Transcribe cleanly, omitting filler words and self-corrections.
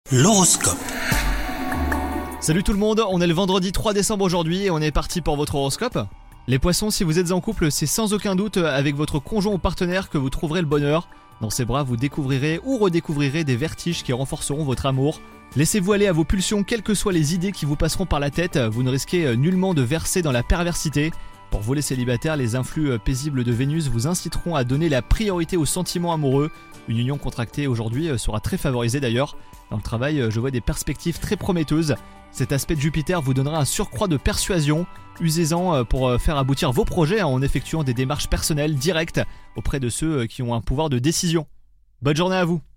L'horoscope. Salut tout le monde, on est le vendredi 3 décembre aujourd'hui et on est parti pour votre horoscope. Les poissons, si vous êtes en couple, c'est sans aucun doute avec votre conjoint ou partenaire que vous trouverez le bonheur. Dans ses bras, vous découvrirez ou redécouvrirez des vertiges qui renforceront votre amour. Laissez-vous aller à vos pulsions, quelles que soient les idées qui vous passeront par la tête, vous ne risquez nullement de verser dans la perversité. Pour vous les célibataires, les influx paisibles de Vénus vous inciteront à donner la priorité aux sentiments amoureux. Une union contractée aujourd'hui sera très favorisée d'ailleurs. Dans le travail, je vois des perspectives très prometteuses. Cet aspect de Jupiter vous donnera un surcroît de persuasion. Usez-en pour faire aboutir vos projets en effectuant des démarches personnelles directes auprès de ceux qui ont un pouvoir de décision. Bonne journée à vous!